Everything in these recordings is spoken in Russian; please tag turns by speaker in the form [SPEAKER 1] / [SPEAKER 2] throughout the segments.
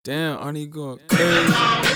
[SPEAKER 1] Damn, Arnie going crazy.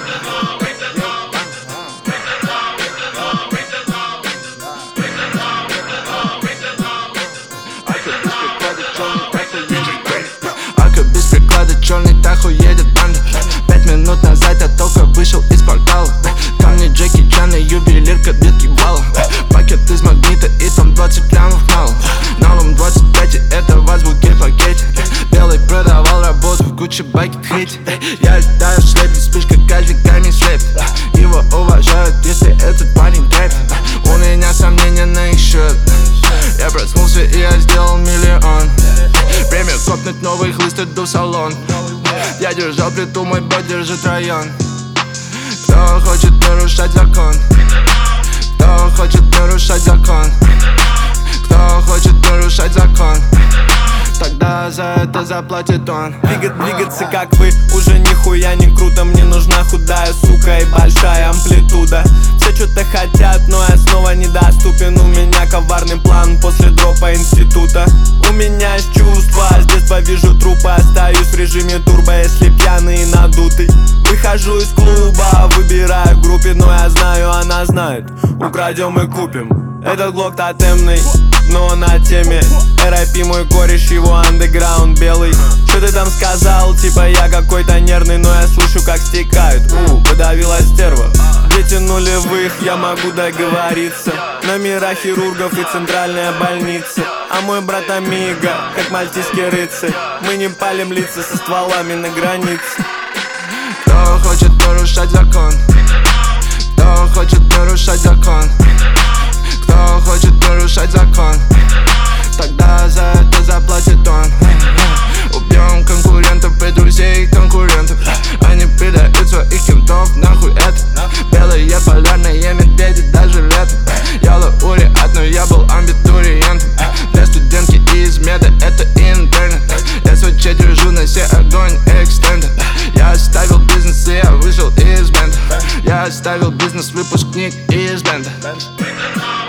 [SPEAKER 2] Ака без приклада, черный Тахо едет банда. 5 минут назад я только вышел из портала. Ко мне Джеки Чан и ювелирка битки балла. Пакет из магнита и там 20 лямов мало. Налом 25 и это в азбуке пакете. Белый продавал работу в Гуччи байке хейте. Я летаю в шлепе, вспышка каждый камень слепит. Его уважают, если этот парень трэпит. У меня сомнения на их счет. Я проснулся и я сделал миллион. Время копнуть новый хлыст, иду в салон. Я держал плиту, мой бот держит район. Кто хочет нарушать закон? Кто хочет нарушать закон? Кто хочет нарушать закон? Тогда за это заплатит он.
[SPEAKER 3] Двигаться как вы уже нихуя не круто. Мне нужна худая сука и большая амплитуда. Все что-то хотят, но я снова недоступен. У меня коварный план после дропа института. У меня есть чувства, с детства вижу трупы. Остаюсь в режиме турбо, если пьяный и надутый. Выхожу из клуба, выбираю группе, но я знаю, она знает. Украдем и купим. Этот глок тотемный, но он на теме. R.I.P. мой кореш, его андеграунд белый. Что ты там сказал? Типа я какой-то нервный, но я слышу, как стекают. Подавила стерва. Дети нулевых, я могу договориться. Номера хирургов и центральная больница. А мой брат Амиго, как мальтийский рыцарь. Мы не палим лица со стволами на границе.
[SPEAKER 2] Кто хочет нарушать закон? Кто хочет нарушать закон? Кто хочет нарушать закон? Тогда за это заплатит он. Убьем конкурентов и друзей конкурентов. Они предают своих кентов, нахуй это. Белые полярные медведи даже летом. Я лауреат, но я был амбитуриентом. Для студентки из меда это интернет. Я СВЧ держу на все огонь экстендед. Я оставил бизнес и я вышел из бенда. Я оставил бизнес, выпускник из бенда.